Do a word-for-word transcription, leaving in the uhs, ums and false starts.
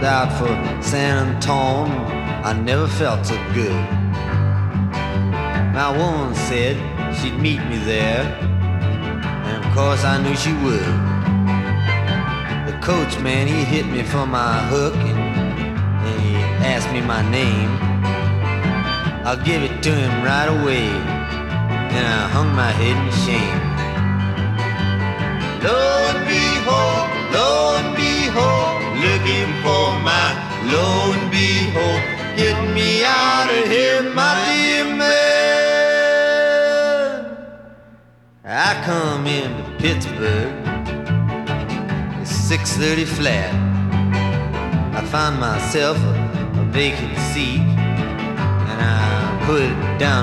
out for San Antone. I never felt so good. My woman said she'd meet me there, and of course I knew she would. The coachman, he hit me for my hook, and, and he asked me my name. I'll give it to him right away, and I hung my head in shame. Lo and behold, lo and behold, looking for my lo and behold, get me out of here, my dear man. I come into Pittsburgh, it's six thirty flat. I found myself a, a vacant seat, and I put it down